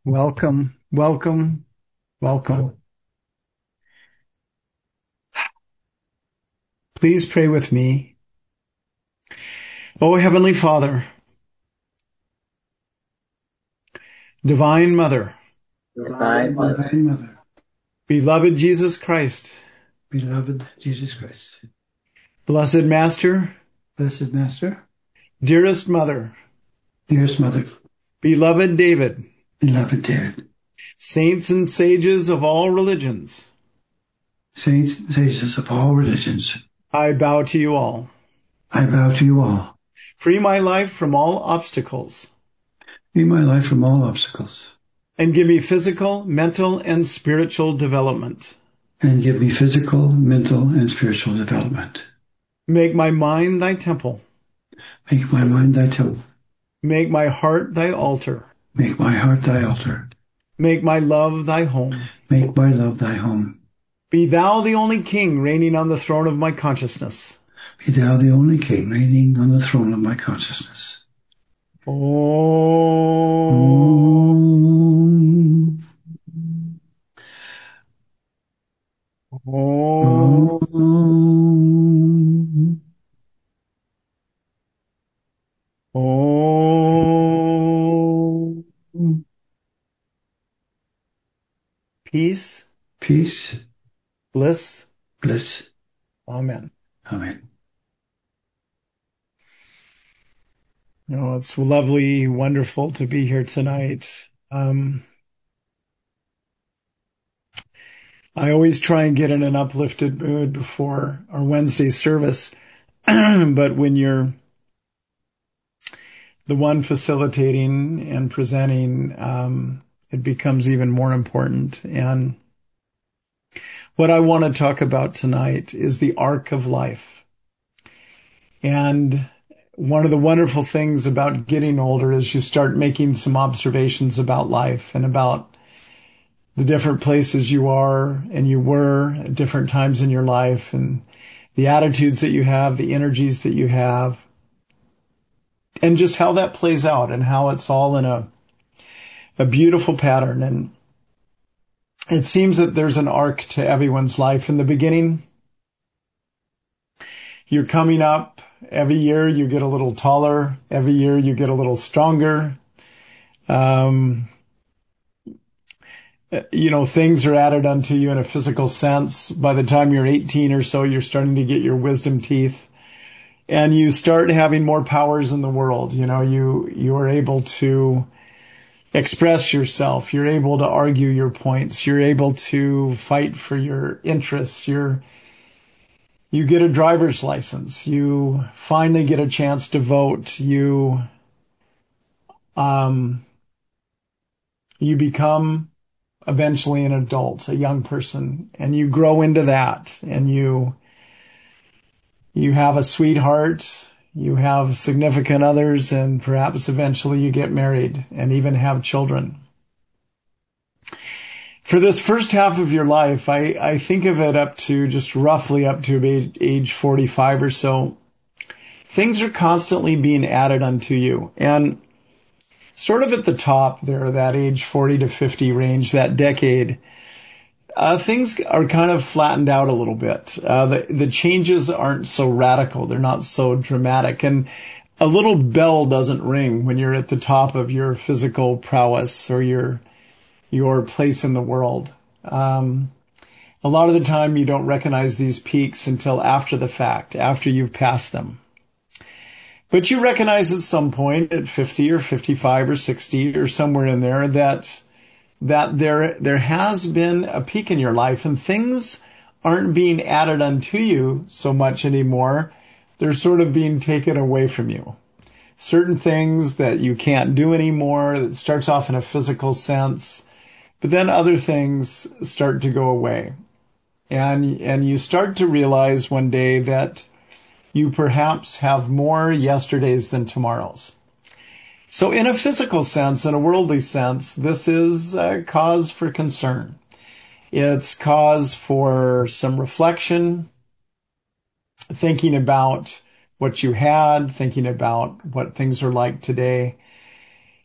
Welcome, welcome, welcome. Please pray with me. O Heavenly Father, Divine Mother, Divine Mother, Divine Mother, beloved Jesus Christ, beloved Jesus Christ, Blessed Master, blessed Master, dearest Mother, dearest Mother, beloved David, beloved David, saints and sages of all religions, saints and sages of all religions, I bow to you all. I bow to you all. Free my life from all obstacles, Free my life from all obstacles, and give me physical, mental, and spiritual development. and give me physical, mental, and spiritual development. Make my mind thy temple. Make my mind thy temple. Make my heart thy altar. Make my heart thy altar. Make my love thy home. Make my love thy home. Be thou the only king reigning on the throne of my consciousness. Be thou the only king reigning on the throne of my consciousness. Om. Om. Om. Om. Peace, Peace, bliss. bliss. Amen. Amen. It's lovely, wonderful to be here tonight. I always try and get in an uplifted mood before our Wednesday service, but when you're the one facilitating and presenting, it becomes even more important. And what I want to talk about tonight is the arc of life. And one of the wonderful things about getting older is you start making some observations about life and about the different places you are and you were at different times in your life, and the attitudes that you have, the energies that you have, and just how that plays out and how it's all in a beautiful pattern. And it seems that there's an arc to everyone's life. In the beginning, you're coming up. Every year you get a little taller. Every year you get a little stronger. Things are added unto you in a physical sense. By the time you're 18 or so, you're starting to get your wisdom teeth. And you start having more powers in the world. You are able to express yourself. You're able to argue your points. You're able to fight for your interests. You get a driver's license. You finally get a chance to vote. You become eventually an adult, a young person, and you grow into that, and you have a sweetheart, you have significant others, and perhaps eventually you get married and even have children. For this first half of your life, I think of it up to just roughly up to age 45 or so. Things are constantly being added unto you. And sort of at the top there, that age 40 to 50 range, that decade, things are kind of flattened out a little bit. The changes aren't so radical. They're not so dramatic. And a little bell doesn't ring when you're at the top of your physical prowess or your place in the world. A lot of the time you don't recognize these peaks until after the fact, after you've passed them. But you recognize at some point at 50 or 55 or 60 or somewhere in there that there has been a peak in your life, and things aren't being added unto you so much anymore. They're sort of being taken away from you. Certain things that you can't do anymore, that starts off in a physical sense, but then other things start to go away. And you start to realize one day that you perhaps have more yesterdays than tomorrows. So in a physical sense, in a worldly sense, this is a cause for concern. It's cause for some reflection, thinking about what you had, thinking about what things are like today.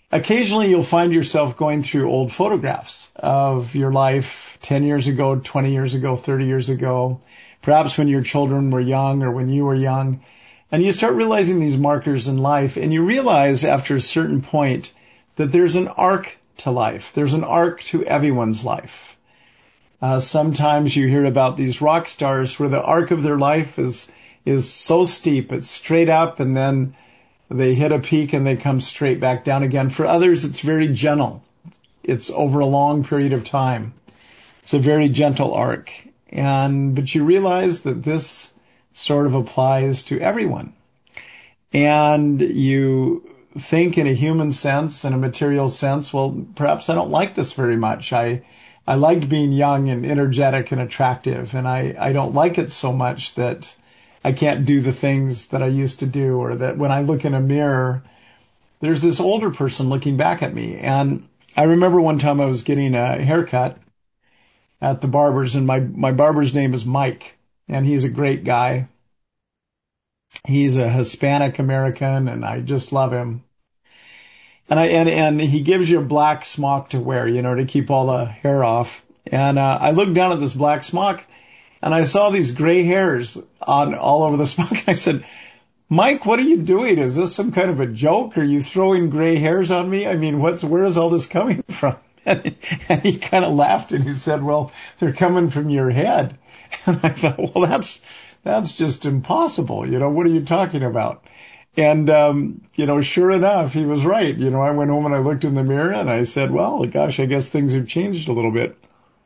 occasionally you'll find yourself going through old photographs of your life 10 years ago, 20 years ago, 30 years ago, perhaps when your children were young or when you were young. And you start realizing these markers in life, and you realize after a certain point that there's an arc to life. There's an arc to everyone's life. Sometimes you hear about these rock stars where the arc of their life is so steep, it's straight up, and then they hit a peak and they come straight back down again. For others, it's very gentle. It's over a long period of time. It's a very gentle arc. But you realize that this sort of applies to everyone. And you think in a human sense, in a material sense, well, perhaps I don't like this very much. I liked being young and energetic and attractive, and I don't like it so much that I can't do the things that I used to do, or that when I look in a mirror, there's this older person looking back at me. And I remember one time I was getting a haircut at the barber's, and my barber's name is Mike, and he's a great guy. He's a Hispanic American, and I just love him. And he gives you a black smock to wear, to keep all the hair off. And I looked down at this black smock, and I saw these gray hairs all over the smock. I said, Mike, what are you doing? Is this some kind of a joke? Are you throwing gray hairs on me? I mean, where is all this coming from? And he kind of laughed and he said, well, they're coming from your head. And I thought, well, that's just impossible. What are you talking about? And, sure enough, he was right. I went home and I looked in the mirror and I said, well, gosh, I guess things have changed a little bit.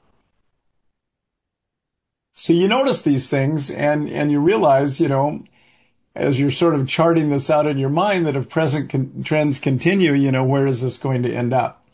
So you notice these things and you realize, as you're sort of charting this out in your mind, that if present trends continue, where is this going to end up?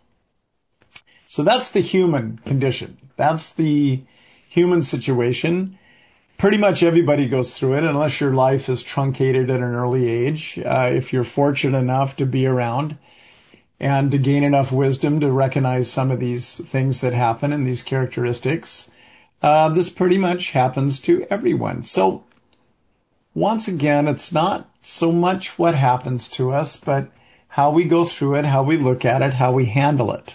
So that's the human condition. That's the human situation. Pretty much everybody goes through it, unless your life is truncated at an early age. If you're fortunate enough to be around and to gain enough wisdom to recognize some of these things that happen and these characteristics, this pretty much happens to everyone. So once again, it's not so much what happens to us, but how we go through it, how we look at it, how we handle it.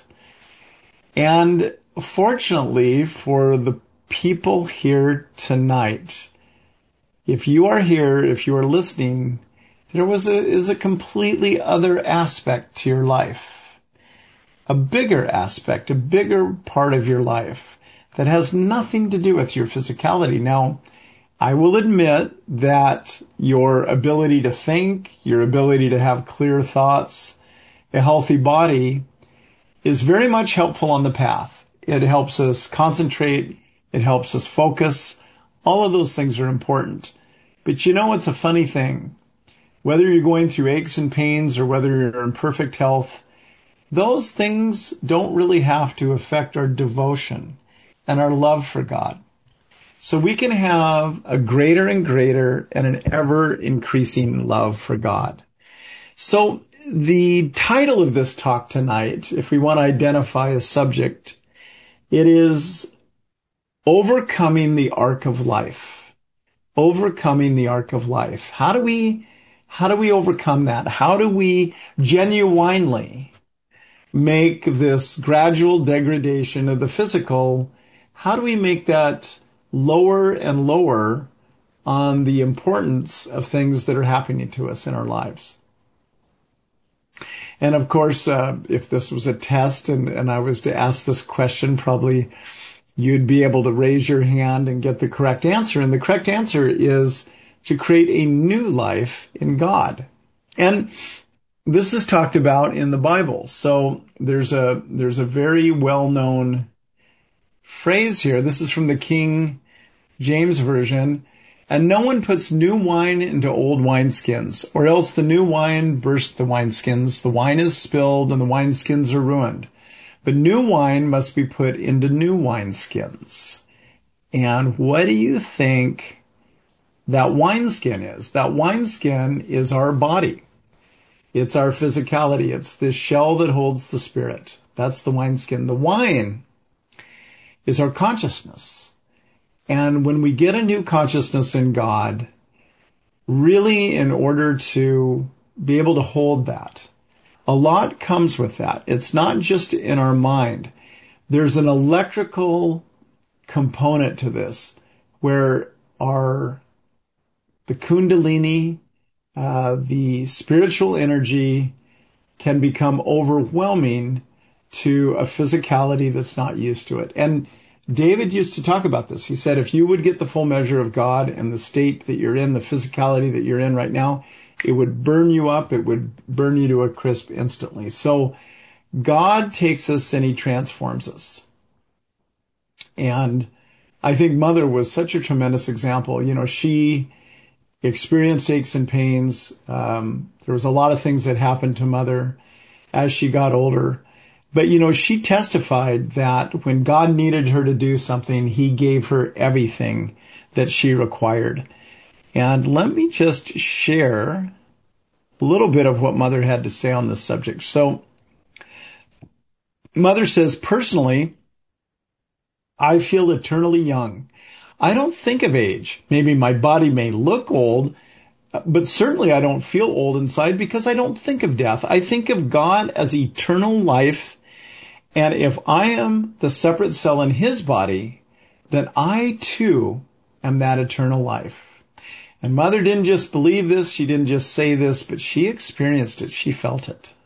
And fortunately for the people here tonight, if you are here, if you are listening, there is a completely other aspect to your life, a bigger aspect, a bigger part of your life that has nothing to do with your physicality. Now, I will admit that your ability to think, your ability to have clear thoughts, a healthy body is very much helpful on the path. It helps us concentrate. It helps us focus. All of those things are important. But it's a funny thing. Whether you're going through aches and pains or whether you're in perfect health, those things don't really have to affect our devotion and our love for God. So we can have a greater and greater and an ever increasing love for God. So the title of this talk tonight, if we want to identify a subject, it is Overcoming the Arc of Life. Overcoming the Arc of Life. How do we overcome that? How do we genuinely make this gradual degradation of the physical, how do we make that lower and lower on the importance of things that are happening to us in our lives? And of course, if this was a test and I was to ask this question, probably you'd be able to raise your hand and get the correct answer. And the correct answer is to create a new life in God. And this is talked about in the Bible. So there's a very well-known phrase here. This is from the King James Version. And no one puts new wine into old wineskins, or else the new wine bursts the wineskins. The wine is spilled and the wineskins are ruined. But new wine must be put into new wineskins. And what do you think that wineskin is? That wineskin is our body. It's our physicality. It's the shell that holds the spirit. That's the wineskin. The wine is our consciousness. And when we get a new consciousness in God, really in order to be able to hold that, A lot comes with that. It's not just in our mind. There's an electrical component to this where the Kundalini, the spiritual energy can become overwhelming to a physicality that's not used to it. And David used to talk about this. He said, if you would get the full measure of God and the state that you're in, the physicality that you're in right now, it would burn you up. It would burn you to a crisp instantly. So God takes us and he transforms us. And I think Mother was such a tremendous example. You know, she experienced aches and pains. There was a lot of things that happened to Mother as she got older. But, you know, she testified that when God needed her to do something, he gave her everything that she required. And let me just share a little bit of what Mother had to say on this subject. So Mother says, personally, I feel eternally young. I don't think of age. Maybe my body may look old, but certainly I don't feel old inside because I don't think of death. I think of God as eternal life. And if I am the separate cell in his body, then I too am that eternal life. And Mother didn't just believe this. She didn't just say this, but she experienced it. She felt it.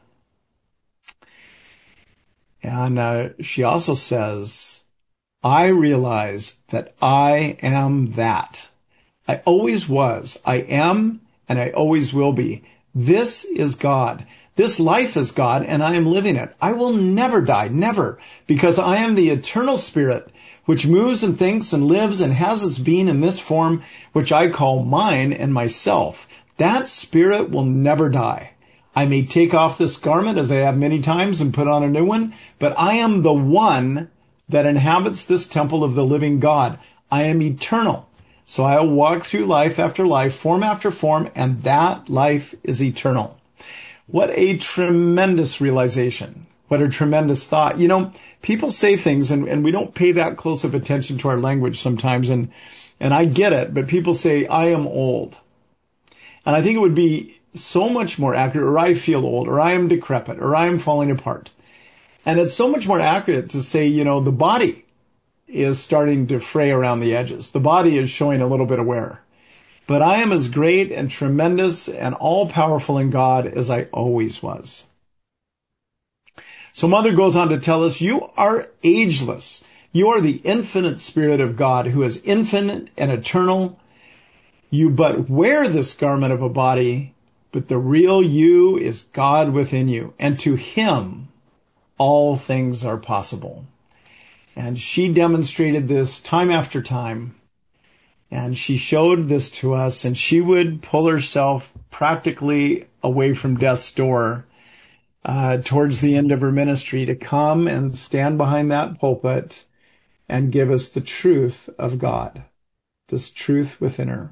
And she also says, I realize that I am that. I always was, I am, and I always will be. This is God. This life is God, and I am living it. I will never die, never, because I am the eternal spirit, which moves and thinks and lives and has its being in this form, which I call mine and myself. That spirit will never die. I may take off this garment, as I have many times, and put on a new one, but I am the one that inhabits this temple of the living God. I am eternal. So I'll walk through life after life, form after form, and that life is eternal. What a tremendous realization. What a tremendous thought. You know, people say things and we don't pay that close of attention to our language sometimes. And I get it, but people say, I am old. And I think it would be so much more accurate, or I feel old, or I am decrepit, or I am falling apart. And it's so much more accurate to say, you know, the body is starting to fray around the edges. The body is showing a little bit of wear. But I am as great and tremendous and all-powerful in God as I always was. So Mother goes on to tell us, you are ageless. You are the infinite Spirit of God who is infinite and eternal. You but wear this garment of a body, but the real you is God within you. And to him, all things are possible. And she demonstrated this time after time. And she showed this to us, and she would pull herself practically away from death's door towards the end of her ministry to come and stand behind that pulpit and give us the truth of God, this truth within her.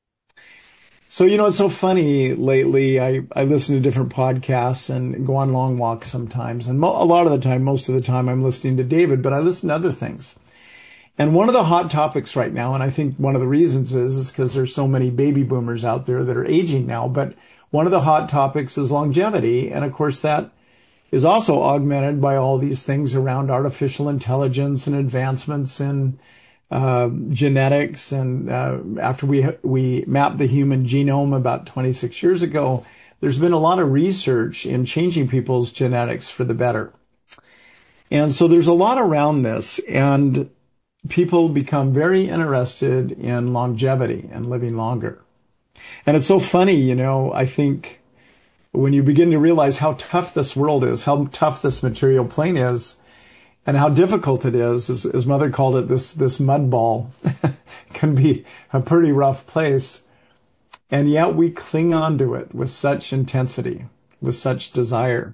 So, you know, it's so funny lately. I listen to different podcasts and go on long walks sometimes. And a lot of the time, most of the time, I'm listening to David, but I listen to other things. And one of the hot topics right now, and I think one of the reasons is because there's so many baby boomers out there that are aging now, but one of the hot topics is longevity. And of course, that is also augmented by all these things around artificial intelligence and advancements in genetics. And after we mapped the human genome about 26 years ago, there's been a lot of research in changing people's genetics for the better. And so there's a lot around this, and people become very interested in longevity and living longer. And it's so funny, you know, I think when you begin to realize how tough this world is, how tough this material plane is, and how difficult it is, as Mother called it, this mud ball can be a pretty rough place. And yet we cling on to it with such intensity, with such desire.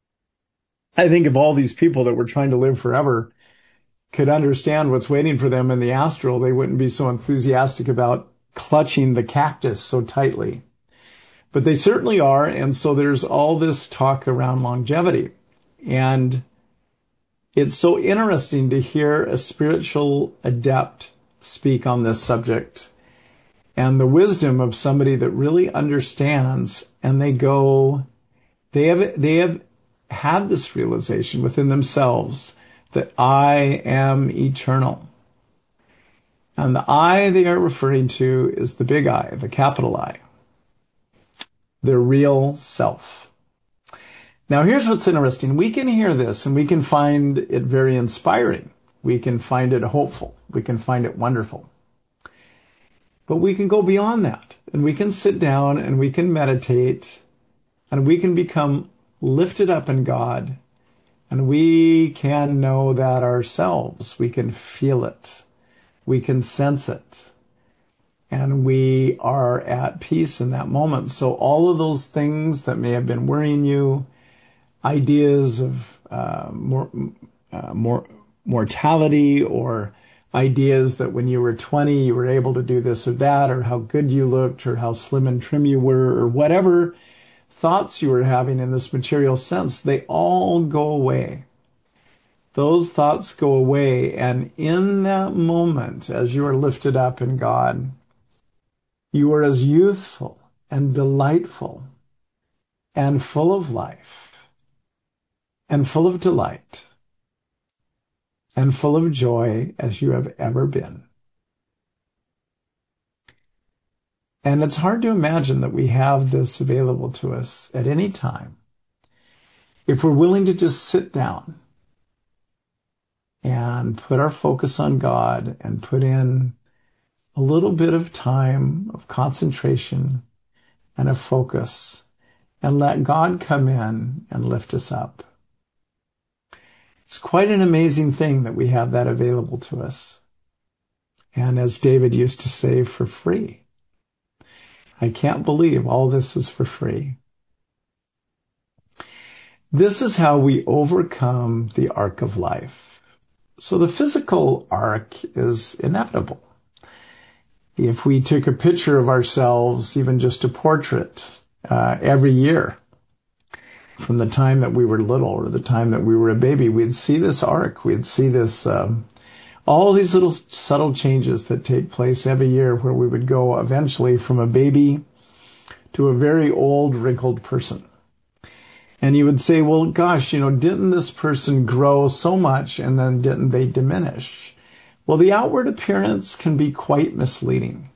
I think of all these people that were trying to live forever could understand what's waiting for them in the astral, they wouldn't be so enthusiastic about clutching the cactus so tightly. But they certainly are, and so there's all this talk around longevity. And it's so interesting to hear a spiritual adept speak on this subject and the wisdom of somebody that really understands, and they They have had this realization within themselves that I am eternal. And the I they are referring to is the big I, the capital I, their real self. Now here's what's interesting. We can hear this and we can find it very inspiring. We can find it hopeful. We can find it wonderful. But we can go beyond that and we can sit down and we can meditate and we can become lifted up in God and we can know that ourselves. We can feel it. We can sense it. And we are at peace in that moment. So all of those things that may have been worrying you, ideas of mortality or ideas that when you were 20 you were able to do this or that, or how good you looked or how slim and trim you were, or whatever thoughts you were having in this material sense, they all go away. Those thoughts go away, and in that moment, as you are lifted up in God, you are as youthful and delightful and full of life and full of delight and full of joy as you have ever been. And it's hard to imagine that we have this available to us at any time if we're willing to just sit down and put our focus on God and put in a little bit of time of concentration and of focus and let God come in and lift us up. It's quite an amazing thing that we have that available to us. And as David used to say, for free. I can't believe all this is for free. This is how we overcome the arc of life. So the physical arc is inevitable. If we took a picture of ourselves, even just a portrait, every year, from the time that we were little or the time that we were a baby, we'd see this arc. We'd see this, all these little subtle changes that take place every year where we would go eventually from a baby to a very old, wrinkled person. And you would say, well, gosh, didn't this person grow so much and then didn't they diminish? Well, the outward appearance can be quite misleading.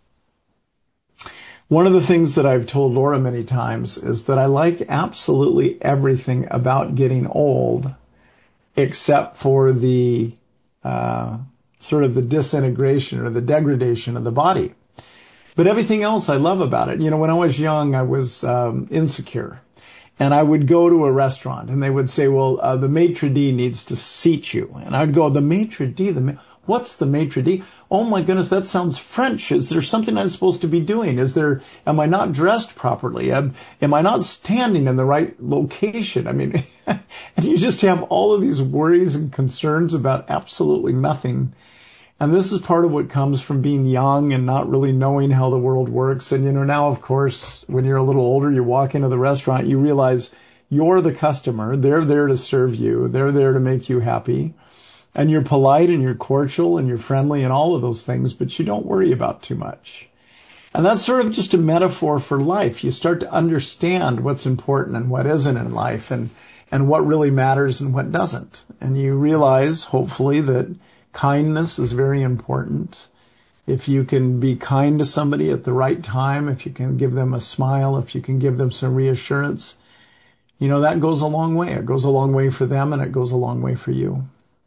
One of the things that I've told Laura many times is that I like absolutely everything about getting old except for the sort of the disintegration or the degradation of the body. But everything else I love about it. When I was young, I was insecure. And I would go to a restaurant and they would say, well, the maitre d' needs to seat you. And I'd go, the maitre d'? What's the maitre d'? Oh my goodness, that sounds French. Is there something I'm supposed to be doing? Am I not dressed properly? Am I not standing in the right location? I mean, and you just have all of these worries and concerns about absolutely nothing. And this is part of what comes from being young and not really knowing how the world works. And, now, of course, when you're a little older, you walk into the restaurant, you realize you're the customer. They're there to serve you. They're there to make you happy. And you're polite and you're cordial and you're friendly and all of those things, but you don't worry about too much. And that's sort of just a metaphor for life. You start to understand what's important and what isn't in life and what really matters and what doesn't. And you realize, hopefully, that kindness is very important. If you can be kind to somebody at the right time, if you can give them a smile, if you can give them some reassurance, that goes a long way. It goes a long way for them and it goes a long way for you.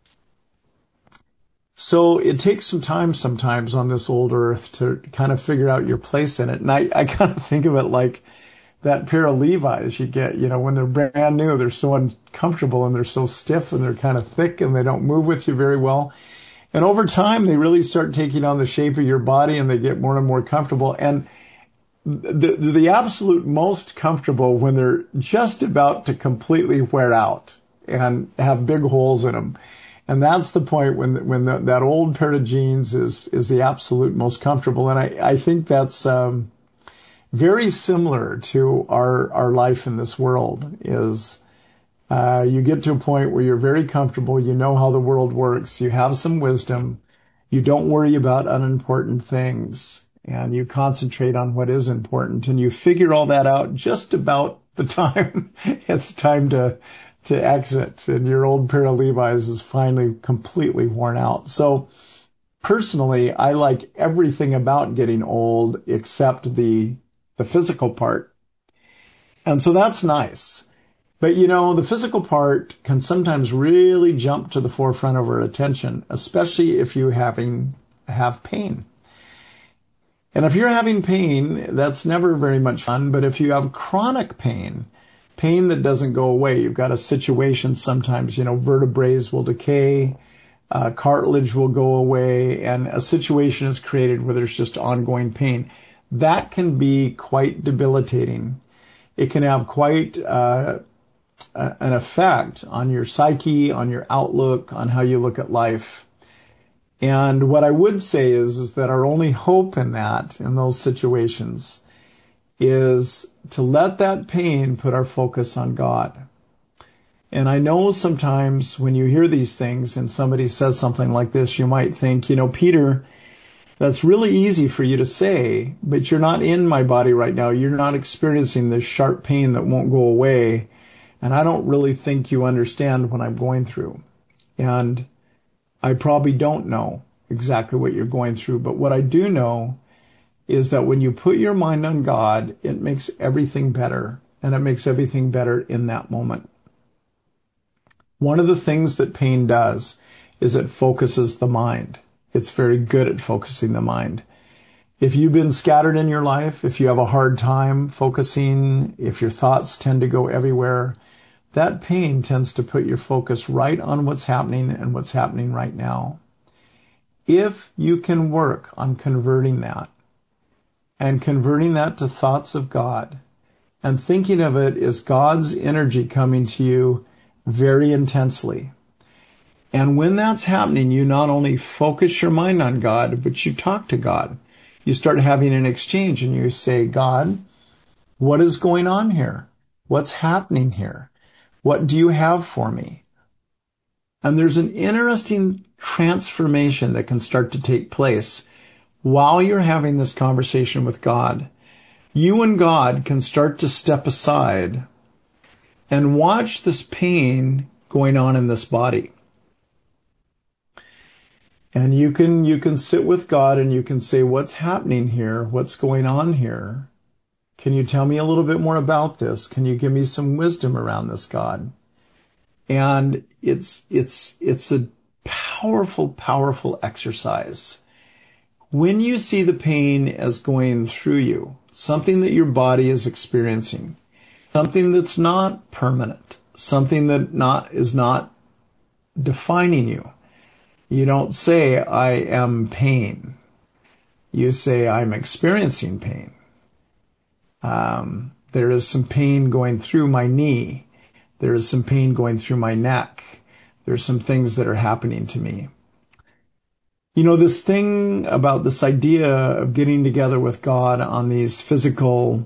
So it takes some time sometimes on this old earth to kind of figure out your place in it. And I kind of think of it like that pair of Levi's you get, when they're brand new, they're so uncomfortable and they're so stiff and they're kind of thick and they don't move with you very well. And over time, they really start taking on the shape of your body and they get more and more comfortable. And the absolute most comfortable when they're just about to completely wear out and have big holes in them. And that's the point when that old pair of jeans is the absolute most comfortable. And I think that's very similar to our life in this world is you get to a point where you're very comfortable, you know how the world works, you have some wisdom, you don't worry about unimportant things, and you concentrate on what is important, and you figure all that out just about the time, it's time to exit, and your old pair of Levi's is finally completely worn out. So personally, I like everything about getting old except the physical part. And so that's nice. But the physical part can sometimes really jump to the forefront of our attention, especially if you have pain. And if you're having pain, that's never very much fun. But if you have chronic pain that doesn't go away, you've got a situation sometimes, vertebrae will decay, cartilage will go away, and a situation is created where there's just ongoing pain. That can be quite debilitating. It can have quite an effect on your psyche, on your outlook, on how you look at life. And what I would say is that our only hope in those situations, is to let that pain put our focus on God. And I know sometimes when you hear these things and somebody says something like this, you might think, Peter, that's really easy for you to say, but you're not in my body right now. You're not experiencing this sharp pain that won't go away. And I don't really think you understand what I'm going through. And I probably don't know exactly what you're going through, but what I do know is that when you put your mind on God, it makes everything better, and it makes everything better in that moment. One of the things that pain does is it focuses the mind. It's very good at focusing the mind. If you've been scattered in your life, if you have a hard time focusing, if your thoughts tend to go everywhere, that pain tends to put your focus right on what's happening and what's happening right now. If you can work on converting that to thoughts of God and thinking of it as God's energy coming to you very intensely. And when that's happening, you not only focus your mind on God, but you talk to God. You start having an exchange and you say, God, what is going on here? What's happening here? What do you have for me? And there's an interesting transformation that can start to take place while you're having this conversation with God. You and God can start to step aside and watch this pain going on in this body. And you can sit with God and you can say, what's happening here? What's going on here? Can you tell me a little bit more about this? Can you give me some wisdom around this, God? And it's a powerful, powerful exercise. When you see the pain as going through you, something that your body is experiencing, something that's not permanent, something that is not defining you, you don't say, I am pain. You say, I'm experiencing pain. There is some pain going through my knee. There is some pain going through my neck. There's some things that are happening to me. This thing about this idea of getting together with God on these physical,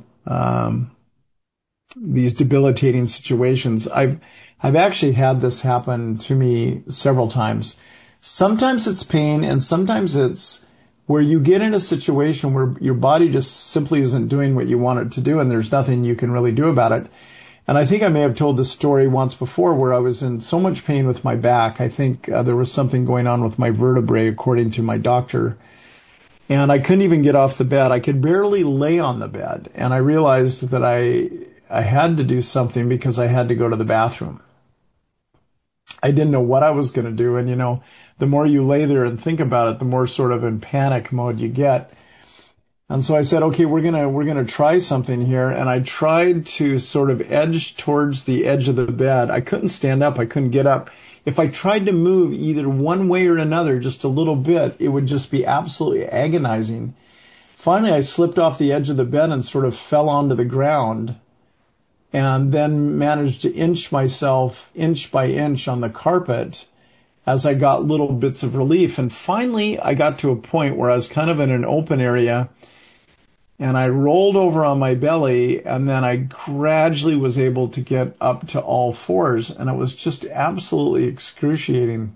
these debilitating situations, I've actually had this happen to me several times. Sometimes it's pain, and sometimes it's where you get in a situation where your body just simply isn't doing what you want it to do, and there's nothing you can really do about it. And I think I may have told this story once before where I was in so much pain with my back. I think there was something going on with my vertebrae, according to my doctor. And I couldn't even get off the bed. I could barely lay on the bed. And I realized that I had to do something because I had to go to the bathroom. I didn't know what I was going to do. And, the more you lay there and think about it, the more sort of in panic mode you get. And so I said, okay, we're going to try something here. And I tried to sort of edge towards the edge of the bed. I couldn't stand up. I couldn't get up. If I tried to move either one way or another, just a little bit, it would just be absolutely agonizing. Finally, I slipped off the edge of the bed and sort of fell onto the ground, and then managed to inch myself inch by inch on the carpet as I got little bits of relief. And finally, I got to a point where I was kind of in an open area, and I rolled over on my belly, and then I gradually was able to get up to all fours, and it was just absolutely excruciating.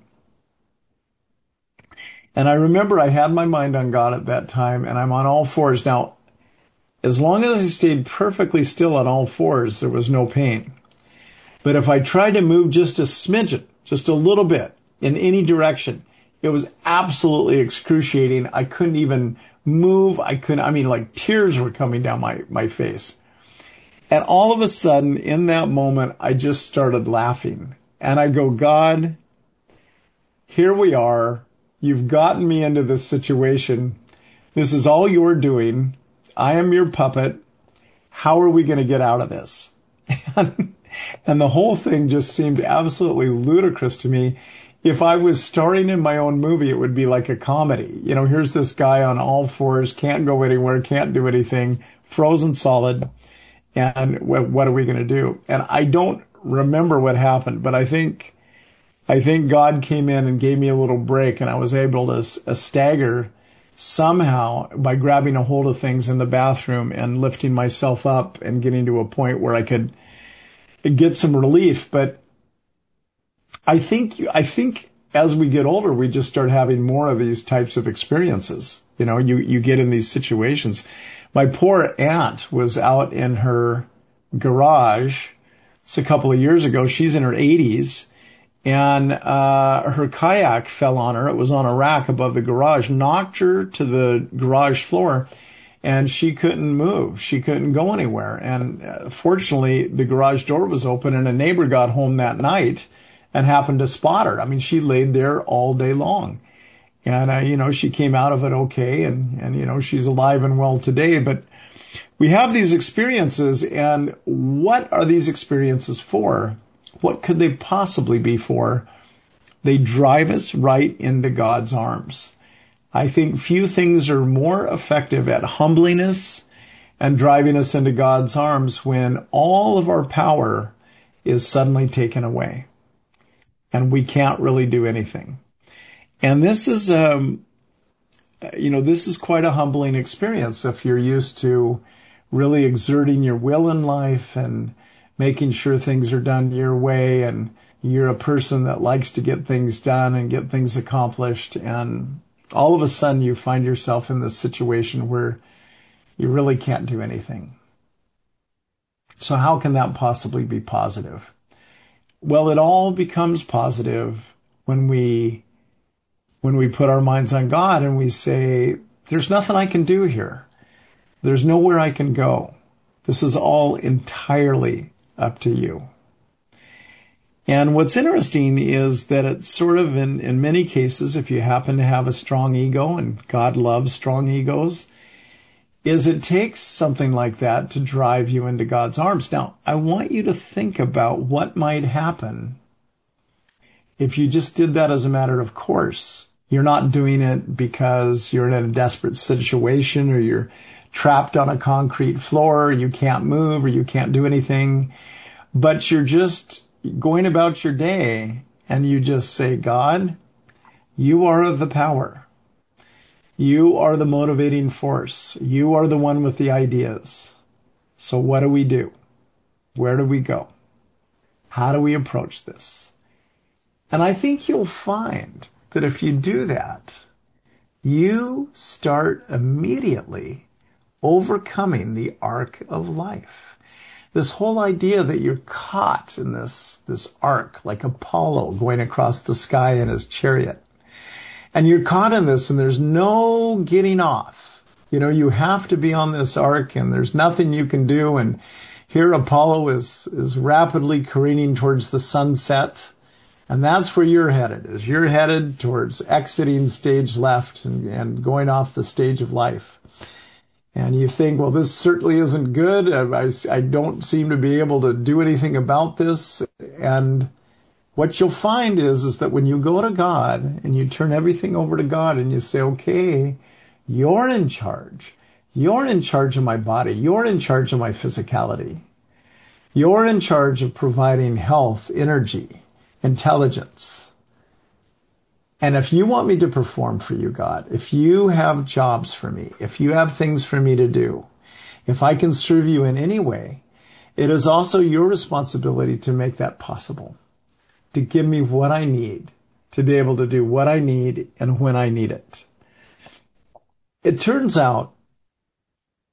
And I remember I had my mind on God at that time, and I'm on all fours. Now, as long as I stayed perfectly still on all fours, there was no pain. But if I tried to move just a smidgen, just a little bit in any direction, it was absolutely excruciating. I couldn't even move. Like tears were coming down my face. And all of a sudden, in that moment, I just started laughing. And I go, God, here we are. You've gotten me into this situation. This is all you're doing. I am your puppet. How are we going to get out of this? And the whole thing just seemed absolutely ludicrous to me. If I was starring in my own movie, it would be like a comedy. You know, here's this guy on all fours, can't go anywhere, can't do anything, frozen solid. And what are we going to do? And I don't remember what happened, but I think God came in and gave me a little break, and I was able to stagger somehow by grabbing a hold of things in the bathroom and lifting myself up and getting to a point where I could get some relief. But I think as we get older, we just start having more of these types of experiences. You know, you get in these situations. My poor aunt was out in her garage. It's a couple of years ago. She's in her 80s, and her kayak fell on her. It was on a rack above the garage, knocked her to the garage floor, and she couldn't move. She couldn't go anywhere. And fortunately, the garage door was open, and a neighbor got home that night and happened to spot her. I mean, she laid there all day long. And, she came out of it okay, and, she's alive and well today. But we have these experiences, and what are these experiences for? What could they possibly be for? They drive us right into God's arms. I think few things are more effective at humbling us and driving us into God's arms when all of our power is suddenly taken away and we can't really do anything. And this is, this is quite a humbling experience if you're used to really exerting your will in life and making sure things are done your way, and you're a person that likes to get things done and get things accomplished, and all of a sudden you find yourself in this situation where you really can't do anything. So how can that possibly be positive? Well, it all becomes positive when we put our minds on God and we say, there's nothing I can do here. There's nowhere I can go. This is all entirely up to you. And what's interesting is that it's sort of in many cases, if you happen to have a strong ego, and God loves strong egos, is it takes something like that to drive you into God's arms. Now, I want you to think about what might happen if you just did that as a matter of course. You're not doing it because you're in a desperate situation, or you're trapped on a concrete floor, or you can't move, or you can't do anything, but you're just going about your day and you just say, God, you are the power. You are the motivating force. You are the one with the ideas. So what do we do? Where do we go? How do we approach this? And I think you'll find that if you do that, you start immediately overcoming the arc of life. This whole idea that you're caught in this arc, like Apollo going across the sky in his chariot. And you're caught in this, and there's no getting off. You have to be on this arc, and there's nothing you can do. And here Apollo is rapidly careening towards the sunset. And that's where you're headed, you're headed towards exiting stage left and going off the stage of life. And you think, well, this certainly isn't good. I don't seem to be able to do anything about this. And what you'll find is that when you go to God and you turn everything over to God and you say, okay, you're in charge. You're in charge of my body. You're in charge of my physicality. You're in charge of providing health, energy, intelligence. And if you want me to perform for you, God, if you have jobs for me, if you have things for me to do, if I can serve you in any way, it is also your responsibility to make that possible, to give me what I need, to be able to do what I need and when I need it. It turns out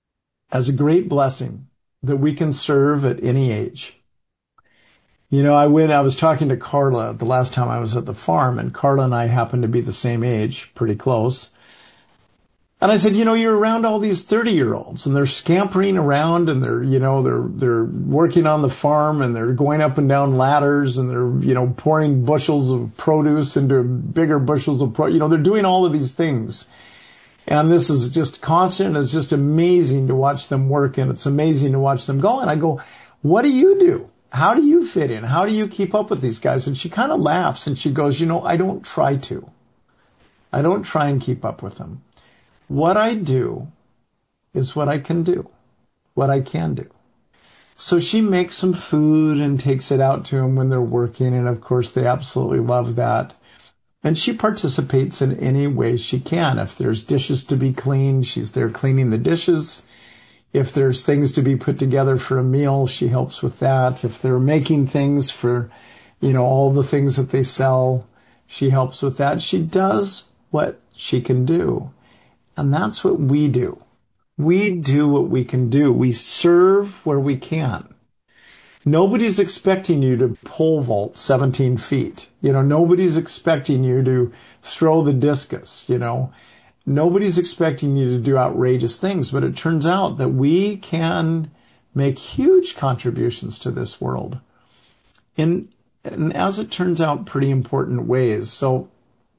as a great blessing that we can serve at any age. I was talking to Carla the last time I was at the farm, and Carla and I happened to be the same age, pretty close. And I said, you're around all these 30-year-olds and they're scampering around and they're working on the farm and they're going up and down ladders and they're, pouring bushels of produce into bigger bushels of they're doing all of these things. And this is just constant. It's just amazing to watch them work, and it's amazing to watch them go. And I go, what do you do? How do you fit in? How do you keep up with these guys? And she kind of laughs and she goes, I don't try to. I don't try and keep up with them. What I do is what I can do, what I can do. So she makes some food and takes it out to them when they're working. And of course, they absolutely love that. And she participates in any way she can. If there's dishes to be cleaned, she's there cleaning the dishes. If there's things to be put together for a meal, she helps with that. If they're making things for, all the things that they sell, she helps with that. She does what she can do. And that's what we do. We do what we can do. We serve where we can. Nobody's expecting you to pole vault 17 feet. Nobody's expecting you to throw the discus, Nobody's expecting you to do outrageous things, but it turns out that we can make huge contributions to this world in, and as it turns out, pretty important ways. So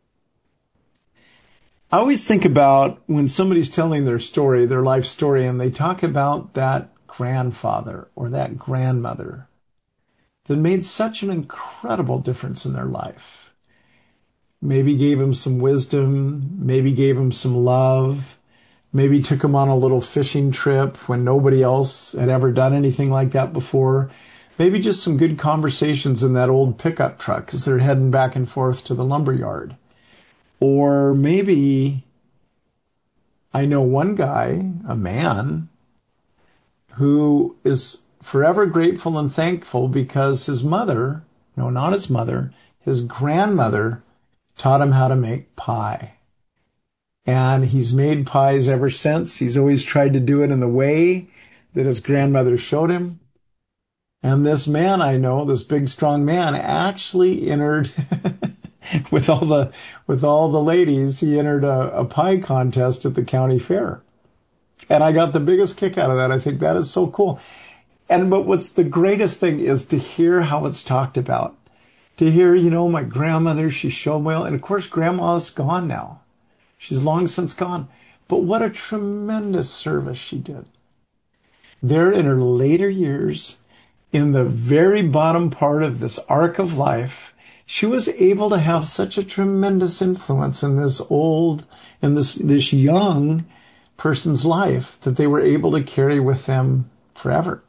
I always think about when somebody's telling their story, their life story, and they talk about that grandfather or that grandmother that made such an incredible difference in their life. Maybe gave them some wisdom, maybe gave them some love, maybe took them on a little fishing trip when nobody else had ever done anything like that before. Maybe just some good conversations in that old pickup truck as they're heading back and forth to the lumber yard. Or maybe I know one guy, a man, who is forever grateful and thankful because his mother, no, not his mother, his grandmother taught him how to make pie. And he's made pies ever since. He's always tried to do it in the way that his grandmother showed him. And this man I know, this big, strong man, actually entered with all the ladies, he entered a pie contest at the county fair. And I got the biggest kick out of that. I think that is so cool. But what's the greatest thing is to hear how it's talked about. To hear, my grandmother, she showed me, and of course grandma's gone now. She's long since gone. But what a tremendous service she did. There in her later years, in the very bottom part of this arc of life, she was able to have such a tremendous influence in this young person's life that they were able to carry with them forever.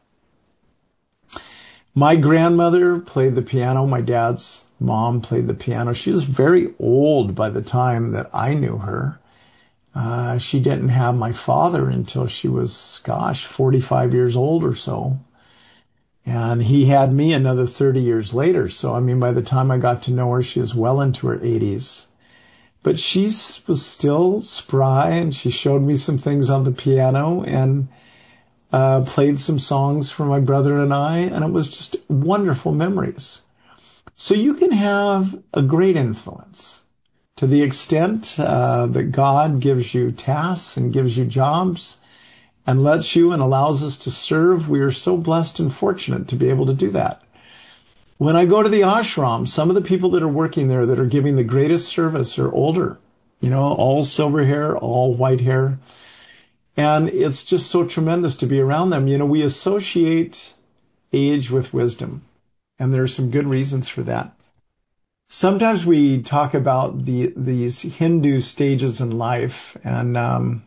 My grandmother played the piano. My dad's mom played the piano. She was very old by the time that I knew her. She didn't have my father until she was, 45 years old or so. And he had me another 30 years later. So, by the time I got to know her, she was well into her 80s. But she was still spry, and she showed me some things on the piano and played some songs for my brother and I, and it was just wonderful memories. So you can have a great influence to the extent that God gives you tasks and gives you jobs and lets you and allows us to serve. We are so blessed and fortunate to be able to do that. When I go to the ashram, some of the people that are working there that are giving the greatest service are older, all silver hair, all white hair. And it's just so tremendous to be around them. We associate age with wisdom, and there are some good reasons for that. Sometimes we talk about these Hindu stages in life, and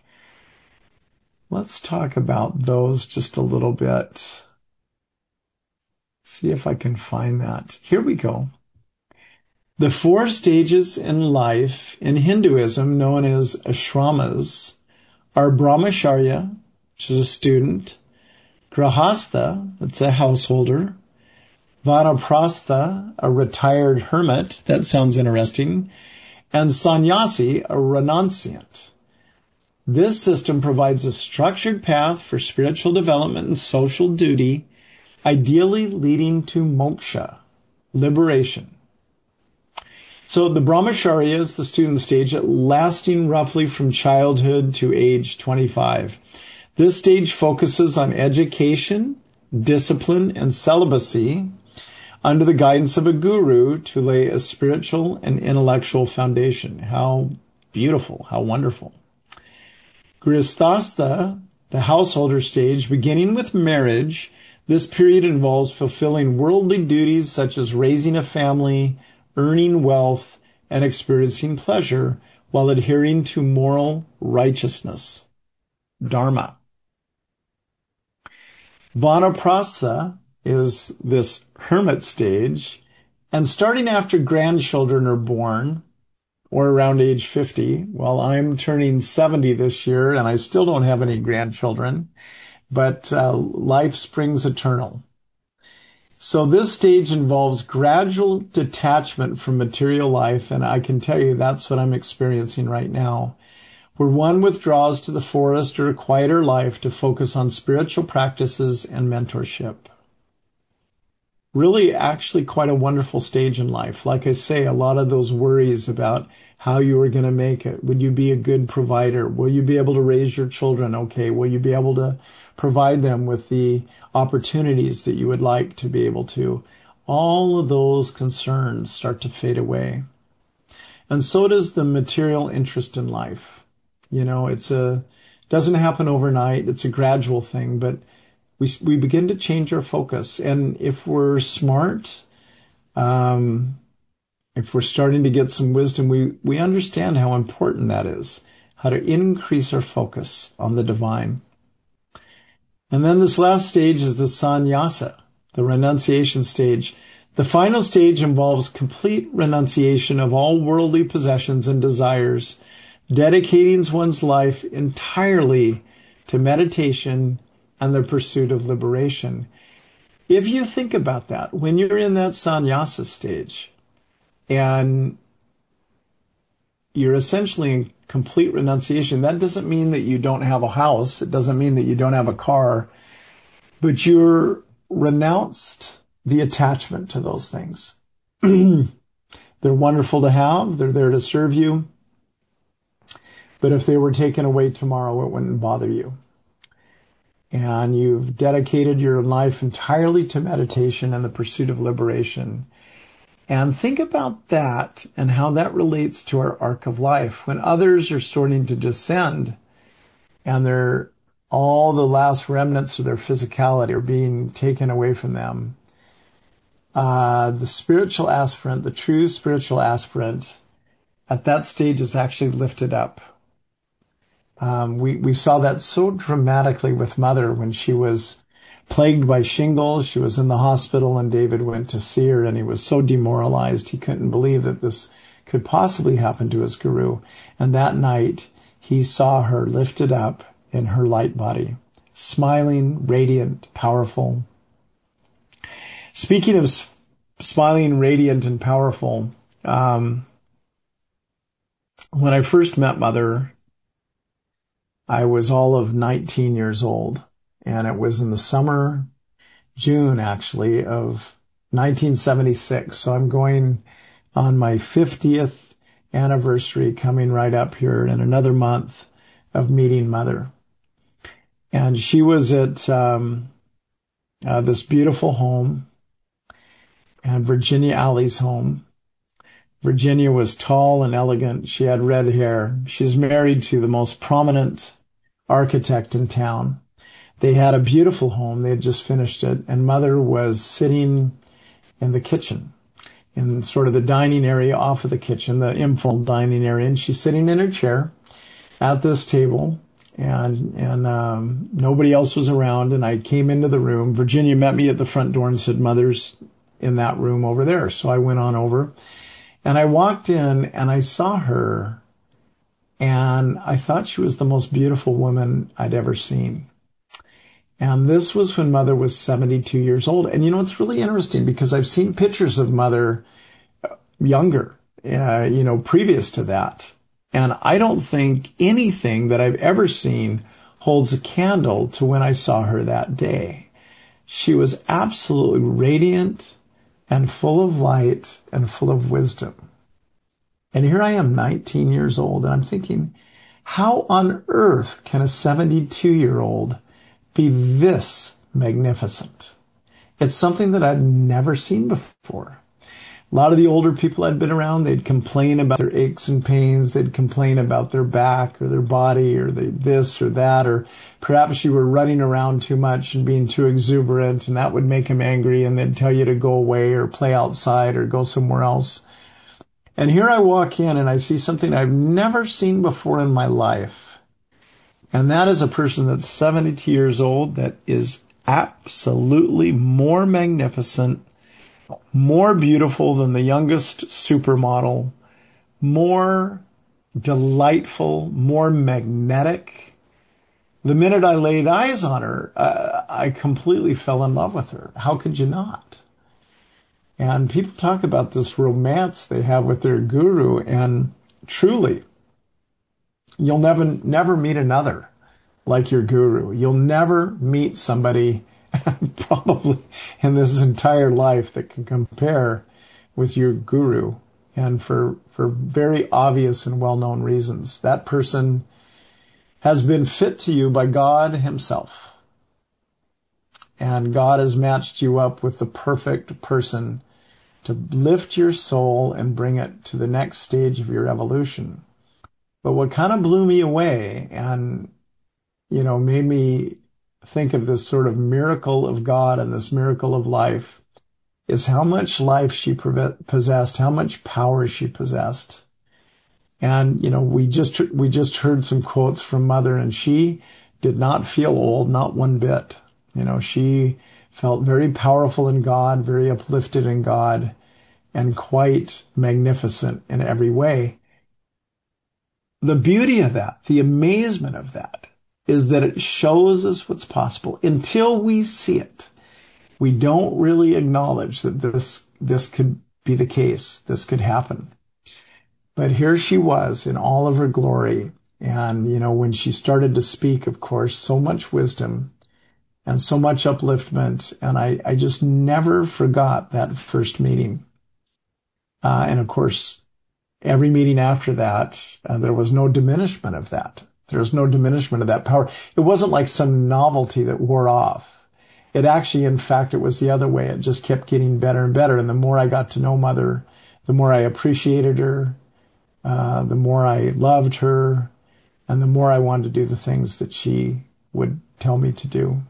let's talk about those just a little bit. See if I can find that. Here we go. The 4 stages in life in Hinduism, known as ashramas, are brahmacharya, which is a student, grahastha, that's a householder, vanaprastha, a retired hermit, that sounds interesting, and sannyasi, a renunciant. This system provides a structured path for spiritual development and social duty, ideally leading to moksha, liberation. So the brahmacharya is the student stage, lasting roughly from childhood to age 25. This stage focuses on education, discipline, and celibacy under the guidance of a guru to lay a spiritual and intellectual foundation. How beautiful, how wonderful. Grihastha, the householder stage, beginning with marriage, this period involves fulfilling worldly duties such as raising a family, earning wealth, and experiencing pleasure while adhering to moral righteousness, dharma. Vanaprastha is this hermit stage, and starting after grandchildren are born, or around age 50, well, I'm turning 70 this year, and I still don't have any grandchildren, but life springs eternal. So this stage involves gradual detachment from material life, and I can tell you that's what I'm experiencing right now, where one withdraws to the forest or a quieter life to focus on spiritual practices and mentorship. Really, actually quite a wonderful stage in life. Like I say, a lot of those worries about how you are going to make it. Would you be a good provider? Will you be able to raise your children okay? Will you be able to provide them with the opportunities that you would like to be able to? All of those concerns start to fade away. And so does the material interest in life. You know, it doesn't happen overnight. It's a gradual thing, but we begin to change our focus. And if we're smart, if we're starting to get some wisdom, we understand how important that is, how to increase our focus on the divine. And then this last stage is the sannyasa, the renunciation stage. The final stage involves complete renunciation of all worldly possessions and desires, dedicating one's life entirely to meditation and the pursuit of liberation. If you think about that, when you're in that sannyasa stage and you're essentially in complete renunciation, that doesn't mean that you don't have a house. It doesn't mean that you don't have a car, but you're renounced the attachment to those things. They're wonderful to have. They're there to serve you. But if they were taken away tomorrow, it wouldn't bother you. And you've dedicated your life entirely to meditation and the pursuit of liberation. And think about that and how that relates to our arc of life. When others are starting to descend and all the last remnants of their physicality are being taken away from them, the spiritual aspirant, the true spiritual aspirant, at that stage is actually lifted up. We saw that so dramatically with Mother when she was plagued by shingles. She was in the hospital and David went to see her and he was so demoralized. He couldn't believe that this could possibly happen to his guru. And that night he saw her lifted up in her light body, smiling, radiant, powerful. Speaking of smiling, radiant, and powerful, when I first met Mother, I was all of 19 years old, and it was in the summer, June actually, of 1976. So I'm going on my 50th anniversary coming right up here in another month of meeting Mother. And she was at this beautiful home, and Virginia Alley's home. Virginia was tall and elegant. She had red hair. She's married to the most prominent architect in town. They had a beautiful home. They had just finished it. And Mother was sitting in the kitchen, in sort of the dining area off of the kitchen, the informal dining area. And she's sitting in her chair at this table. And nobody else was around. And I came into the room. Virginia met me at the front door and said, Mother's in that room over there. So I went on over. And I walked in and I saw her. And I thought she was the most beautiful woman I'd ever seen. And this was when Mother was 72 years old. And you know, it's really interesting because I've seen pictures of Mother younger, previous to that. And I don't think anything that I've ever seen holds a candle to when I saw her that day. She was absolutely radiant and full of light and full of wisdom. And here I am, 19 years old, and I'm thinking, how on earth can a 72-year-old be this magnificent? It's something that I've never seen before. A lot of the older people I'd been around, they'd complain about their aches and pains. They'd complain about their back or their body or this or that, or perhaps you were running around too much and being too exuberant, and that would make them angry, and they'd tell you to go away or play outside or go somewhere else. And here I walk in and I see something I've never seen before in my life. And that is a person that's 72 years old that is absolutely more magnificent, more beautiful than the youngest supermodel, more delightful, more magnetic. The minute I laid eyes on her, I completely fell in love with her. How could you not? And people talk about this romance they have with their guru, and truly, you'll never meet another like your guru. You'll never meet somebody probably in this entire life that can compare with your guru, and for very obvious and well-known reasons. That person has been fit to you by God himself, and God has matched you up with the perfect person to lift your soul and bring it to the next stage of your evolution. But what kind of blew me away and, made me think of this sort of miracle of God and this miracle of life is how much life she possessed, how much power she possessed. And, we just heard some quotes from Mother, and she did not feel old, not one bit. She felt very powerful in God, very uplifted in God, and quite magnificent in every way. The beauty of that, the amazement of that, is that it shows us what's possible. Until we see it, we don't really acknowledge that this could be the case, this could happen. But here she was in all of her glory. And, when she started to speak, of course, so much wisdom and so much upliftment. And I just never forgot that first meeting. And of course, every meeting after that, there was no diminishment of that. There was no diminishment of that power. It wasn't like some novelty that wore off. It actually, in fact, it was the other way. It just kept getting better and better. And the more I got to know Mother, the more I appreciated her, the more I loved her, and the more I wanted to do the things that she would tell me to do.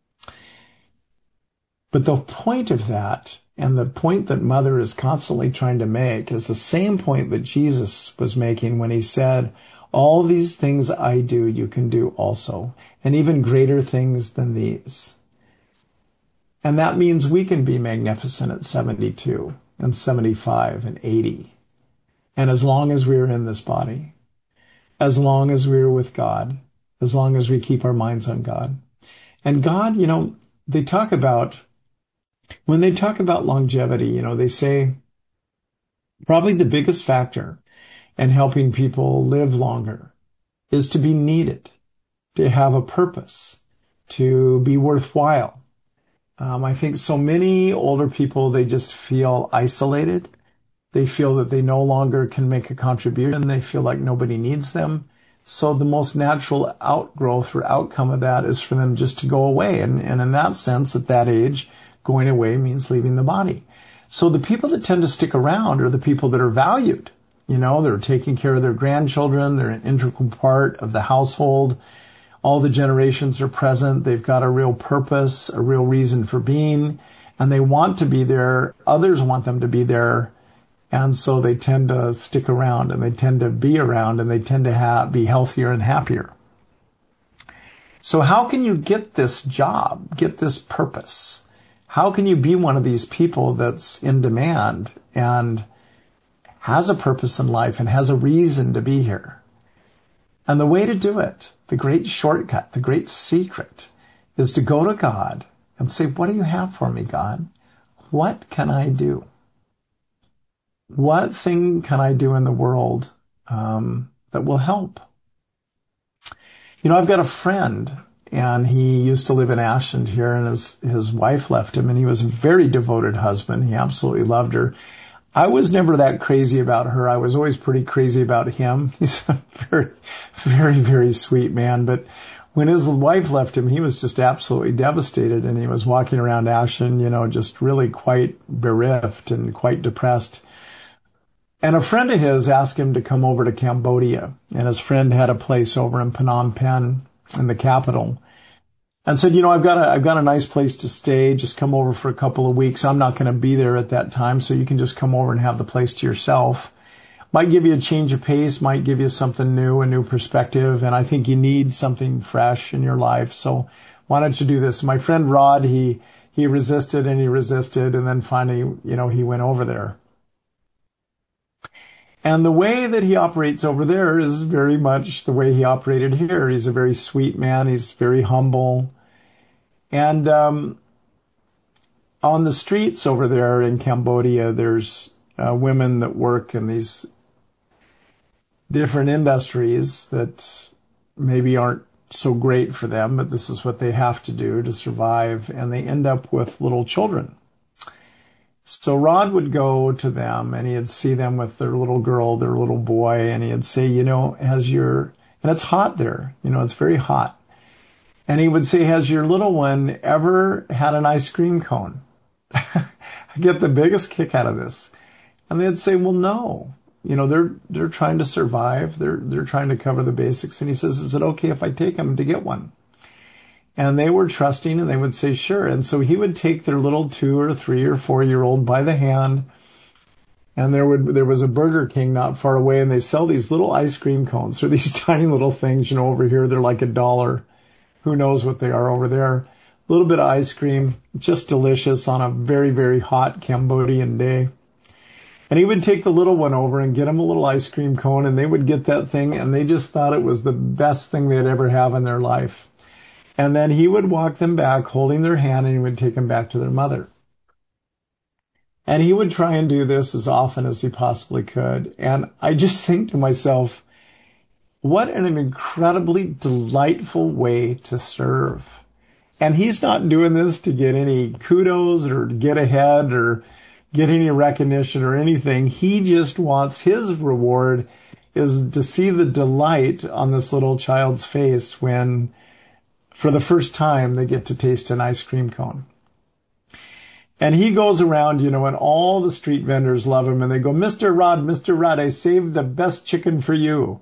But the point of that, and the point that Mother is constantly trying to make, is the same point that Jesus was making when he said, all these things I do, you can do also, and even greater things than these. And that means we can be magnificent at 72 and 75 and 80. And as long as we're in this body, as long as we're with God, as long as we keep our minds on God. And God, they talk about, when they talk about longevity, they say probably the biggest factor in helping people live longer is to be needed, to have a purpose, to be worthwhile. I think so many older people, they just feel isolated. They feel that they no longer can make a contribution. They feel like nobody needs them. So the most natural outgrowth or outcome of that is for them just to go away. And in that sense, at that age, going away means leaving the body. So the people that tend to stick around are the people that are valued. They're taking care of their grandchildren. They're an integral part of the household. All the generations are present. They've got a real purpose, a real reason for being, and they want to be there. Others want them to be there. And so they tend to stick around, and they tend to be around, and they tend to be healthier and happier. So how can you get this job, get this purpose? How can you be one of these people that's in demand and has a purpose in life and has a reason to be here? And the way to do it, the great shortcut, the great secret, is to go to God and say, what do you have for me, God? What can I do? What thing can I do in the world that will help. You know, I've got a friend, and he used to live in Ashland here, and his wife left him, and he was a very devoted husband. He absolutely loved her. I was never that crazy about her. I was always pretty crazy about him. He's a very, very, very sweet man. But when his wife left him, he was just absolutely devastated, and he was walking around Ashland, you know, just really quite bereft and quite depressed. And a friend of his asked him to come over to Cambodia, and his friend had a place over in Phnom Penh, in the capital, and said, you know, I've got a nice place to stay. Just come over for a couple of weeks. I'm not going to be there at that time, so you can just come over and have the place to yourself. Might give you a change of pace, might give you something new, a new perspective, and I think you need something fresh in your life. So why don't you do this? My friend Rod, he resisted and he resisted, and then finally, you know, he went over there. And the way that he operates over there is very much the way he operated here. He's a very sweet man. He's very humble. And on the streets over there in Cambodia, there's women that work in these different industries that maybe aren't so great for them, but this is what they have to do to survive. And they end up with little children. So Rod would go to them, and he'd see them with their little girl, their little boy, and he'd say, you know, and it's hot there, you know, it's very hot. And he would say, has your little one ever had an ice cream cone? I get the biggest kick out of this. And they'd say, well, no, you know, they're trying to survive. They're trying to cover the basics. And he says, is it okay if I take them to get one? And they were trusting, and they would say, sure. And so he would take their little 2 or 3 or 4-year-old by the hand. And there was a Burger King not far away, and they sell these little ice cream cones. They're these tiny little things, you know, over here, they're like $1. Who knows what they are over there? A little bit of ice cream, just delicious on a very, very hot Cambodian day. And he would take the little one over and get him a little ice cream cone, and they would get that thing, and they just thought it was the best thing they'd ever have in their life. And then he would walk them back holding their hand, and he would take them back to their mother. And he would try and do this as often as he possibly could. And I just think to myself, what an incredibly delightful way to serve. And he's not doing this to get any kudos or get ahead or get any recognition or anything. He just wants, his reward is to see the delight on this little child's face when, for the first time, they get to taste an ice cream cone. And he goes around, you know, and all the street vendors love him, and they go, Mr. Rod, I saved the best chicken for you.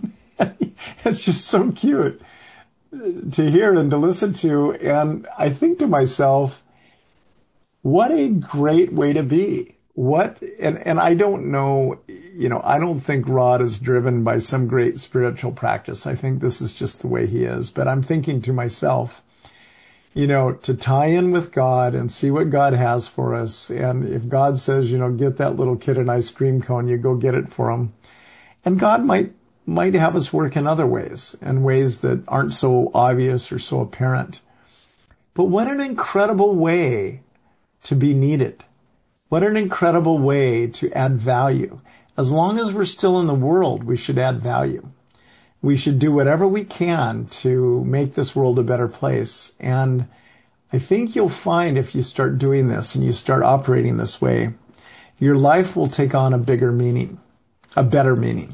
It's just so cute to hear and to listen to. And I think to myself, what a great way to be. And I don't know, you know, I don't think Rod is driven by some great spiritual practice. I think this is just the way he is. But I'm thinking to myself, you know, to tie in with God and see what God has for us. And if God says, you know, get that little kid an ice cream cone, you go get it for him. And God might have us work in other ways, and ways that aren't so obvious or so apparent. But what an incredible way to be needed. What an incredible way to add value. As long as we're still in the world, we should add value. We should do whatever we can to make this world a better place. And I think you'll find, if you start doing this and you start operating this way, your life will take on a bigger meaning, a better meaning.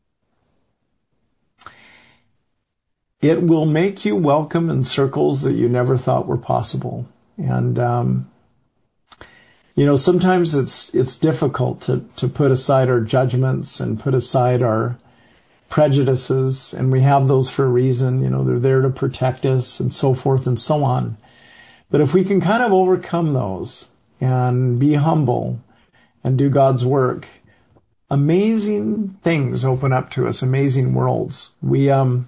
It will make you welcome in circles that you never thought were possible. And, you know, sometimes it's difficult to put aside our judgments and put aside our prejudices, and we have those for a reason. You know, they're there to protect us and so forth and so on. But if we can kind of overcome those and be humble and do God's work, amazing things open up to us, amazing worlds. We have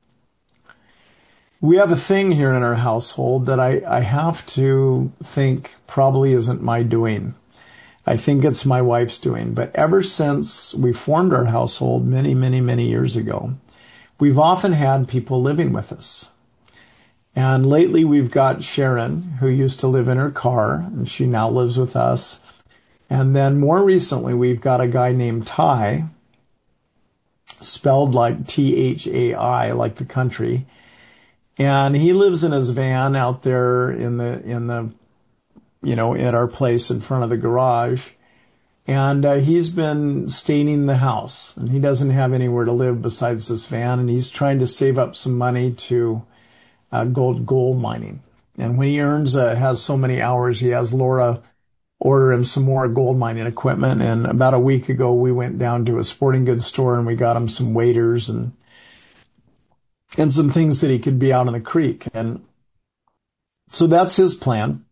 a thing here in our household that I have to think probably isn't my doing. I think it's my wife's doing. But ever since we formed our household many, many, many years ago, we've often had people living with us. And lately we've got Sharon, who used to live in her car, and she now lives with us. And then more recently, we've got a guy named Ty. spelled like Thai, like the country. And he lives in his van out there in the, at our place in front of the garage. And he's been staining the house, and he doesn't have anywhere to live besides this van, and he's trying to save up some money to go gold mining. And when he has so many hours, he has Laura order him some more gold mining equipment. And about a week ago, we went down to a sporting goods store and we got him some waders and some things that he could be out in the creek. And so that's his plan.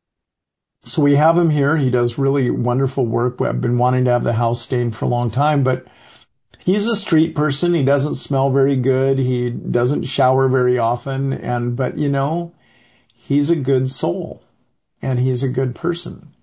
So we have him here. He does really wonderful work. I've been wanting to have the house stained for a long time, but he's a street person. He doesn't smell very good. He doesn't shower very often. But he's a good soul and he's a good person.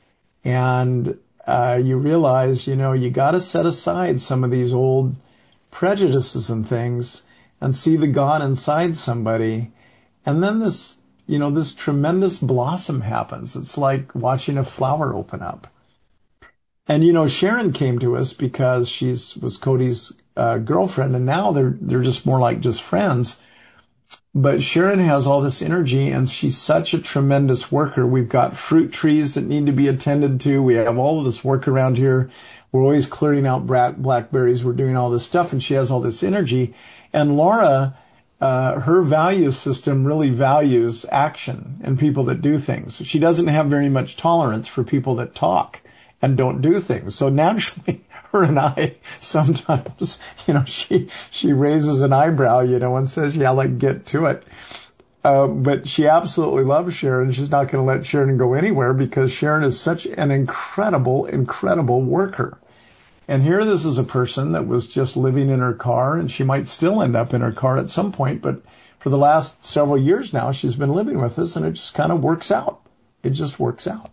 And you realize, you got to set aside some of these old prejudices and things and see the God inside somebody. And then this tremendous blossom happens. It's like watching a flower open up. And, Sharon came to us because was Cody's girlfriend, and now they're just more like just friends. But Sharon has all this energy, and she's such a tremendous worker. We've got fruit trees that need to be attended to. We have all of this work around here. We're always clearing out blackberries. We're doing all this stuff, and she has all this energy. And Laura, her value system really values action and people that do things. She doesn't have very much tolerance for people that talk and don't do things. So naturally, her and I sometimes, she raises an eyebrow, and says, yeah, like, get to it. But she absolutely loves Sharon. She's not going to let Sharon go anywhere because Sharon is such an incredible, incredible worker. And here this is a person that was just living in her car, and she might still end up in her car at some point, but for the last several years now, she's been living with us, and it just kind of works out. It just works out.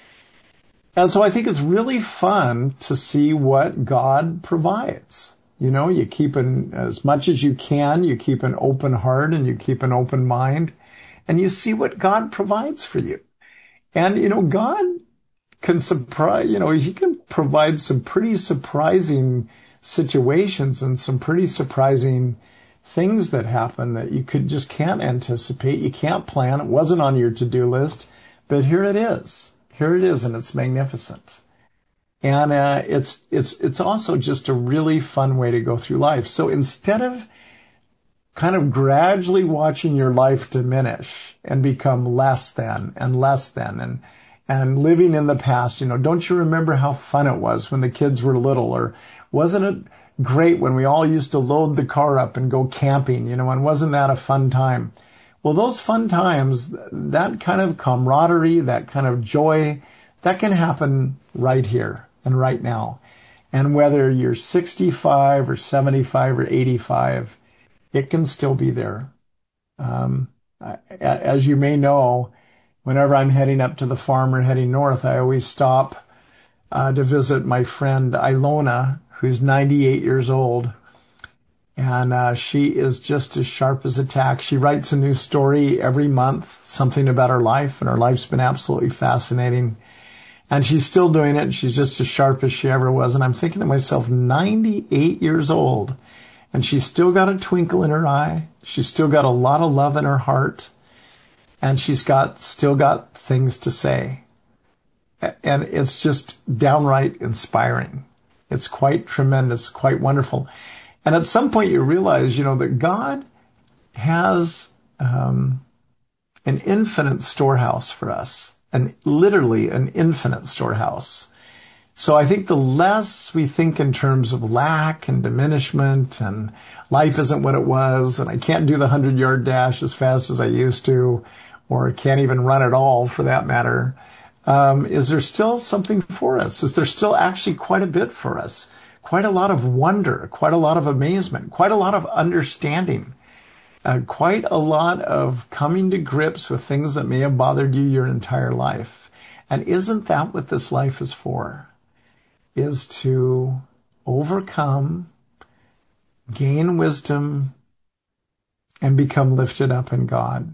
And so I think it's really fun to see what God provides. You keep as much as you can, you keep an open heart and you keep an open mind, and you see what God provides for you. And, God can surprise, he can provide some pretty surprising situations and some pretty surprising things that happen that you just can't anticipate. You can't plan. It wasn't on your to-do list, but here it is. Here it is, and it's magnificent. And it's also just a really fun way to go through life. So instead of kind of gradually watching your life diminish and become less than and living in the past, don't you remember how fun it was when the kids were little? Or wasn't it great when we all used to load the car up and go camping, and wasn't that a fun time? Well, those fun times, that kind of camaraderie, that kind of joy, that can happen right here and right now. And whether you're 65 or 75 or 85, it can still be there. As you may know, whenever I'm heading up to the farm or heading north, I always stop to visit my friend Ilona, who's 98 years old. And she is just as sharp as a tack. She writes a new story every month, something about her life, and her life's been absolutely fascinating. And she's still doing it. She's just as sharp as she ever was. And I'm thinking to myself, 98 years old, and she's still got a twinkle in her eye. She's still got a lot of love in her heart. And she's still got things to say. And it's just downright inspiring. It's quite tremendous, quite wonderful. And at some point you realize, that God has an infinite storehouse for us, and literally an infinite storehouse. So I think the less we think in terms of lack and diminishment and life isn't what it was, and I can't do the 100-yard dash as fast as I used to, or can't even run at all for that matter, is there still something for us? Is there still actually quite a bit for us? Quite a lot of wonder, quite a lot of amazement, quite a lot of understanding, quite a lot of coming to grips with things that may have bothered you your entire life. And isn't that what this life is for? Is to overcome, gain wisdom, and become lifted up in God.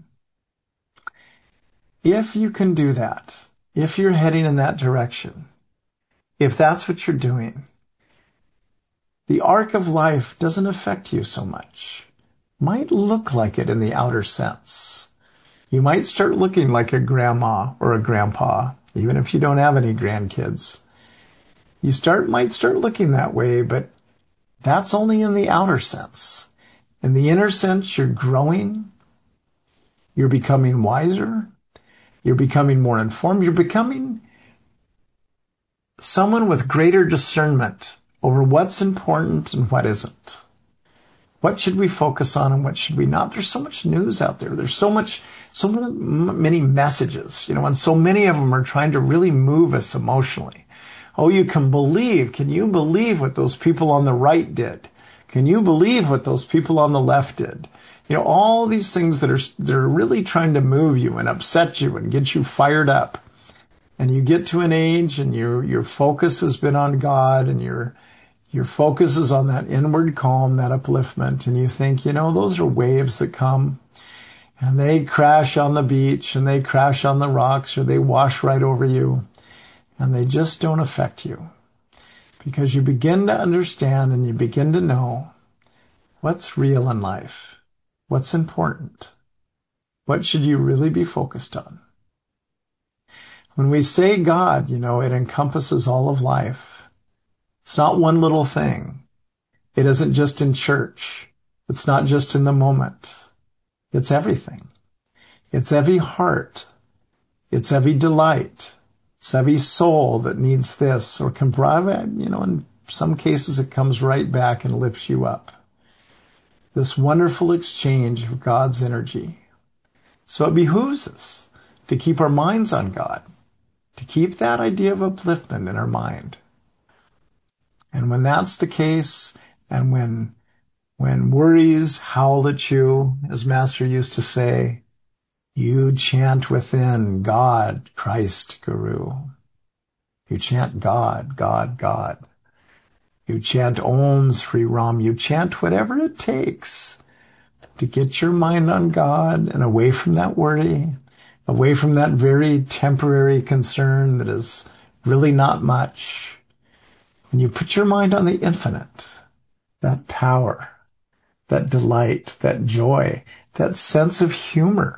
If you can do that, if you're heading in that direction, if that's what you're doing, the arc of life doesn't affect you so much. Might look like it in the outer sense. You might start looking like a grandma or a grandpa, even if you don't have any grandkids. You might start looking that way, but that's only in the outer sense. In the inner sense, you're growing, you're becoming wiser, you're becoming more informed, you're becoming someone with greater discernment over what's important and what isn't. What should we focus on and what should we not? There's so much news out there. There's so many messages, and so many of them are trying to really move us emotionally. Oh, can you believe what those people on the right did? Can you believe what those people on the left did? All these things that are really trying to move you and upset you and get you fired up. And you get to an age and your focus has been on God and your focus is on that inward calm, that upliftment. And you think, those are waves that come and they crash on the beach and they crash on the rocks or they wash right over you. And they just don't affect you because you begin to understand and you begin to know what's real in life, what's important, what should you really be focused on. When we say God, it encompasses all of life. It's not one little thing. It isn't just in church. It's not just in the moment. It's everything. It's every heart. It's every delight. It's every soul that needs this or can provide, in some cases it comes right back and lifts you up. This wonderful exchange of God's energy. So it behooves us to keep our minds on God, to keep that idea of upliftment in our mind. And when that's the case, and when worries howl at you, as Master used to say, you chant within God, Christ, Guru. You chant God, God, God. You chant Om Sri Ram. You chant whatever it takes to get your mind on God and away from that worry, away from that very temporary concern that is really not much. When you put your mind on the infinite, that power, that delight, that joy, that sense of humor,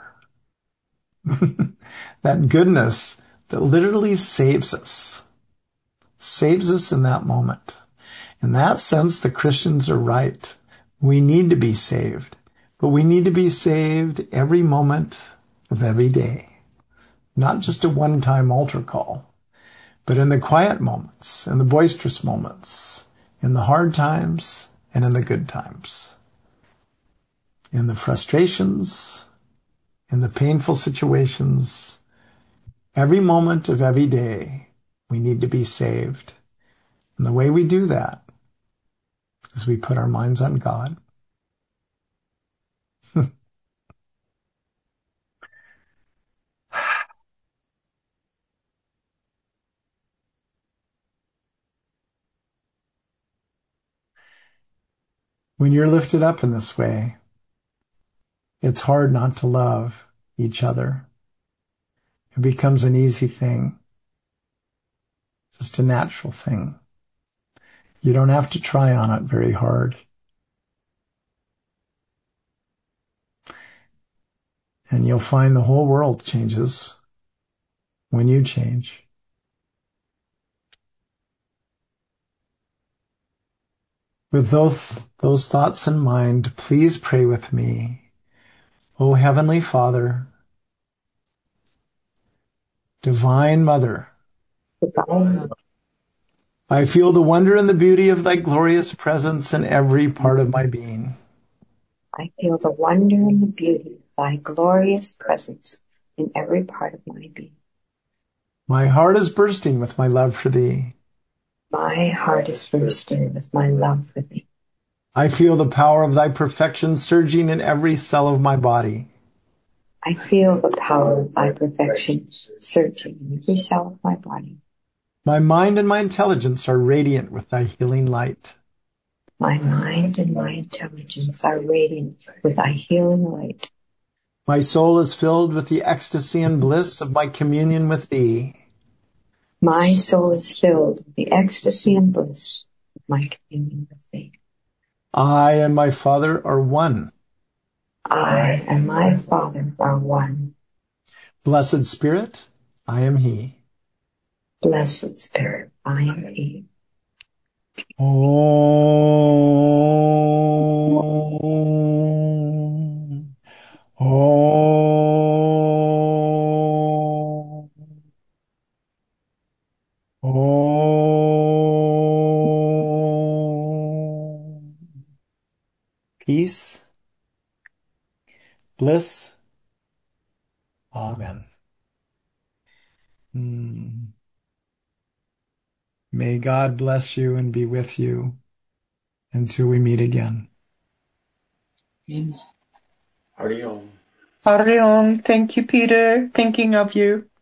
that goodness that literally saves us in that moment. In that sense, the Christians are right. We need to be saved, but we need to be saved every moment of every day, not just a one-time altar call, but in the quiet moments, in the boisterous moments, in the hard times and in the good times, in the frustrations, in the painful situations. Every moment of every day, we need to be saved. And the way we do that is we put our minds on God. When you're lifted up in this way, it's hard not to love each other. It becomes an easy thing, just a natural thing. You don't have to try on it very hard. And you'll find the whole world changes when you change. With those thoughts in mind, please pray with me. O Heavenly Father, Divine Mother, I feel the wonder and the beauty of thy glorious presence in every part of my being. I feel the wonder and the beauty of thy glorious presence in every part of my being. My heart is bursting with my love for thee. My heart is bursting with my love for thee. I feel the power of thy perfection surging in every cell of my body. I feel the power of thy perfection surging in every cell of my body. My mind and my intelligence are radiant with thy healing light. My mind and my intelligence are radiant with thy healing light. My soul is filled with the ecstasy and bliss of my communion with thee. My soul is filled with the ecstasy and bliss my communion with thee. I and my Father are one. I and my Father are one. Blessed Spirit, I am He. Blessed Spirit, I am He. Om. Om. Om. Peace, bliss. Amen. May God bless you and be with you until we meet again. Amen. Hari Om. Hari Om. Thank you, Peter. Thinking of you.